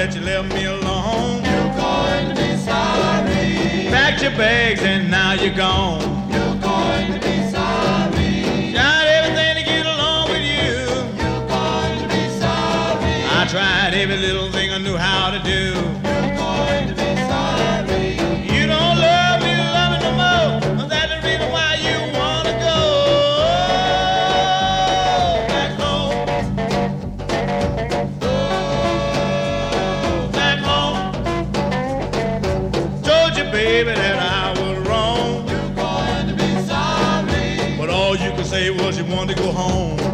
that you left me alone. You're going to be sorry. Packed your bags and now you're gone. You're going to be sorry. Tried everything to get along with you. You're going to be sorry. I tried every little thing I knew how to do. You're going to be sorry. You don't love me no more. That's the reason why you wanna go back home. Back home. Told you, baby, that I was wrong. You're going to be sorry. But all you could say was you wanted to go home.